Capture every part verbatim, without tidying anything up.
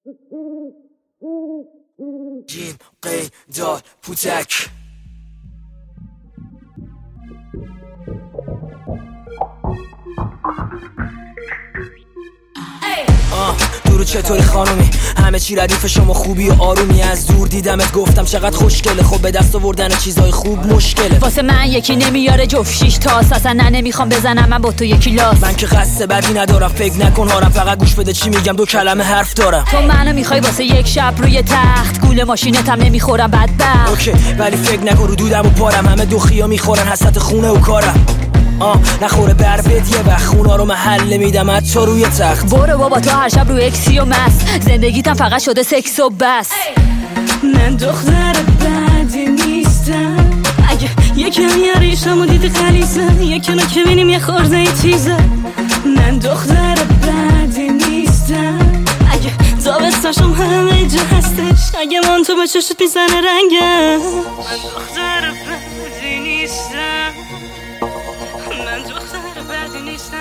جیم قی دال پوتک درو چطوری خانومی؟ همه چی ردیف شما خوبی و آرومی. از دور دیدمت گفتم چقدر خوشگله. خب به دست آوردن چیزای خوب مشکله. واسه من یکی نمیاره جفت شیش تاس. اصلا نه نمیخوام بزنم من با تو یکی لاس. من که قصد بدی ندارم فکر نکن هارم. فقط گوش بده چی میگم دو کلمه حرف دارم. تو منو میخوای واسه یک شب روی تخت. گول ماشینتم نمیخورم بدبخت. اوکی ولی فکر نکن رو دودم و پارم. همه دوخیا میخورن حسرت خونه و کارم. آه نخوره بر بد یه وقت خونا رو محل میدم از تو روی تخت. برو بابا تو هر شب رو اکسی و مست. زندگیتم فقط شده سکس و بس. من دختر بدی نیستم. اگه یکم یه ریشم و دیدی خلیزم یکم که بینیم یه خورده ای چیزه. من دختر بدی نیستم. اگه زابستاشم همه جا هستش. اگه من تو به چشت میزنه رنگم. من دختر بدی نیستم. من دختر بدی نیستم.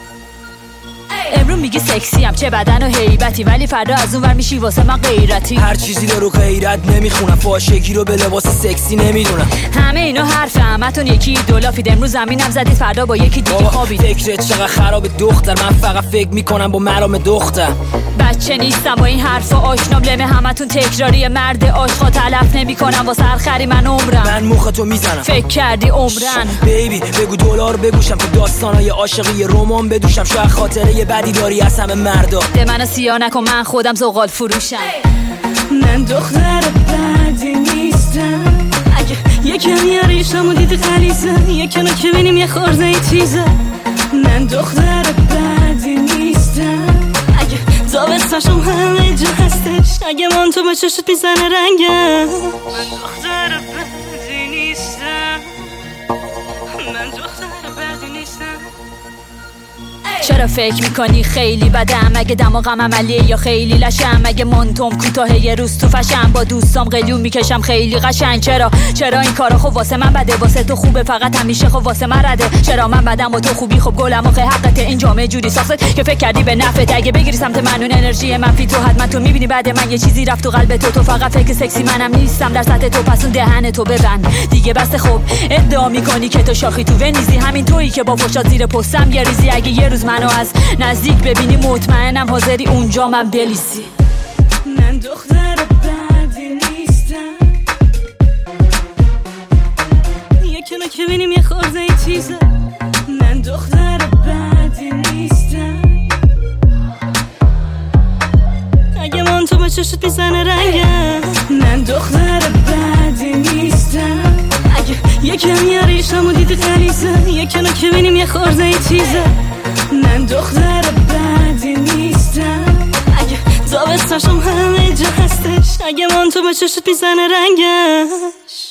امرو میگی سکسی هم چه بدن و هیبتی. ولی فردا از اون ور میشی واسه من غیرتی. هر چیزی رو غیرت نمیخونم. فاشگی رو به لباس سکسی نمیدونم. همه اینو حرف همتون یکی دولافید. امروز زمینم زدید فردا با یکی دیگه خوابید. فکرت چقدر خراب دختر. من فقط فکر میکنم با مرام دختر. بچه نیستم با این حرفا آشنام. لمه همتون تکراری مرد عاشقا تلف نمیکنم. واسه هر خری من عمرم. من مخ تو میزنم. فکر کردی عمرن بیبی بگو دلار بگوشم. تو داستانای عاشقی رمان بدوشم. شاید خاطره یه بدی داری از همه مردا. ده منو سیاه نکن من خودم زغال فروشم. من دختر بدی نیستم. اگه یکم یه ریشم و دیدی خلیزم یکم که بینیم یه خورده ای چیزه. من دختر بدی نیستم. اگه زابستاشم همه جا هستش. اگه من تو به چشت میزنه رنگم. من دختر بدی نیستم. من دختر بدی نیستم. چرا فکر میکنی خیلی بدم؟ اگه دماغم عملیه یا خیلی لشم؟ اگه منتم کوتاه یه روز تو فشم با دوستام قلیون میکشم خیلی قشنگ. چرا چرا این کارا خب واسه من بده واسه تو خوبه فقط همیشه خب واسه من رده. چرا من بدم و تو خوبی خب گلم آخه حقته. این جامعه جوری ساخته که فکر کردی به نفعت. اگه بگیری سمت من اون انرژی منفی تو حتما تو میبینی بعد من یه چیزی رفت تو قلب تو. تو فقط فکر سکسی منم نیستم در سطح تو. پس اون دهن تو ببند دیگه بس. خب ادعا میکنی که تو شاخی تو ونیزی. همین تویی که با فوشات زیر پستم یه ریزی. اگه یه روز منو از نزدیک ببینی مطمئنم حاضری اونجا من بلیسی. من دختر بدی نیستم. یکنو که بینیم یه خورده ای چیزه. من دختر بدی نیستم. اگه من تو به چشت میزنه رنگم. من دختر بدی نیستم. اگه یکم یه ریشم و دیدی خلیزم یکنو که بینیم یه خورده ای چیزه. من دختر بدی نیستم. اگه زابستاشم همه جا هستش. اگه من تو به چشت میزنه رنگش.